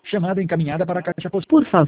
Chamada encaminhada para a caixa postal. Por favor,